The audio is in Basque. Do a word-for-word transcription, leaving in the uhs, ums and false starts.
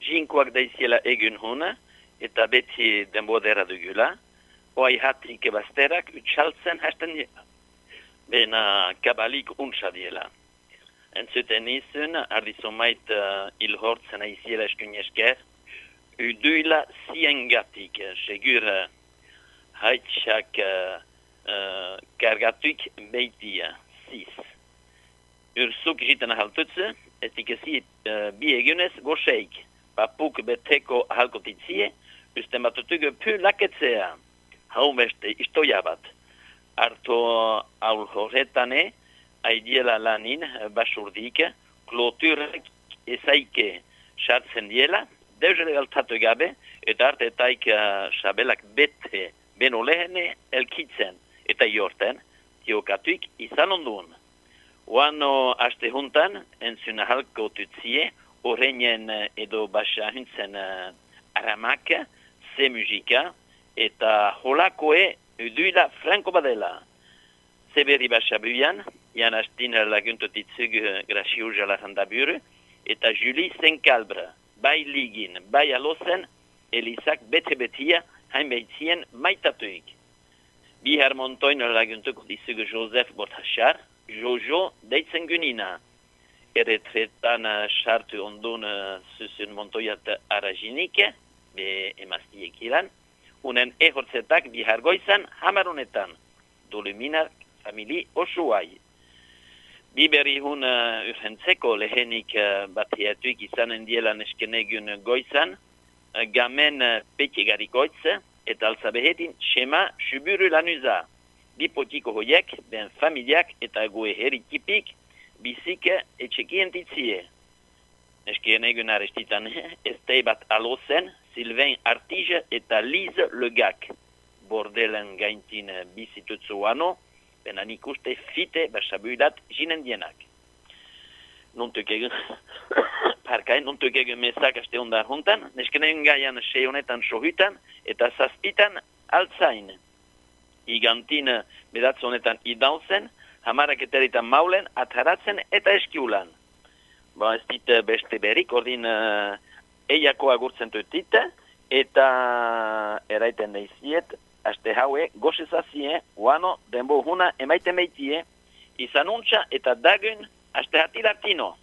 jinkoak daiziela egun hona, eta beti denbodera dugula, oai hatik ebazterak utxaltzen hasten dira. Bena kabalik untsa diela. Entzuten izun, ardizomait uh, ilhortzen aiziela eskun esker, uduila ziengatik, segur uh, haitxak uh, uh, kargatuik beitia, ziz. Ursuk riten ahaltutze, etik ezi uh, bi egunez goxeik, papuk beteko ahalkotitzie, usten batutugu pu laketzea, haumeste istoia bat. Arto aul horretane, aidiela lanin, basurdik, kloturek ezaike sartzen diela, deuzele galtatu gabe, eta arte etaik sabelak bete beno lehene elkitzen, eta jorten, tiokatuik izan ondun. Oano aste juntan, entzuna halko tutzie, horreinen edo basa huntzen uh, aramak, ze musika, eta holakoe uduila franko badela. Zeberi basa buian, jan astin laguntotitzug grasio jalajandabur, eta Julie Senkalbre, bai ligin, bai alozen, elizak bete-betia, hainbeitzien maitatuik. Bihar montoin laguntuko dizug Joseph Bortachar, Jojo deitzen gunina. Eretretan sartu ondun zuzun montoiat arazinike, be emaztiek ilan, unen ehortzetak bihar goizan hamarunetan, doluminak famili osoai. Biberi hun uh, urhentzeko lehenik uh, batiatuik izanen dielan eskenegun goizan, uh, gamen uh, petiegarikoitz, eta alzabehetin shema suburu lanuza. Bipotiko hoiek, ben familiak eta goe heritipik, bizik etxekientitzie. Eskenegun arestitan estei bat alozen, Sylvain Artige eta Lise Legak. Bordelen gaintin bizitutzu ano, benan ikuste fite basabuilat jinendienak. Nontuk egun, parkai, nontuk egun mesak aste ondar hontan, neskenegun gaian se honetan sohutan, eta zazpitan altzain. Igantin bedatz honetan idauzen, hamarak eteritan maulen, ataratzen eta eskiulan. Ba, ez dit beste berik, ordin uh, eiako agurtzen tutit, eta eraiten deiziet, aste haue, gozezazie, uano, denbo huna emaiten beitie, izanuntza eta dagun, aste hati latino.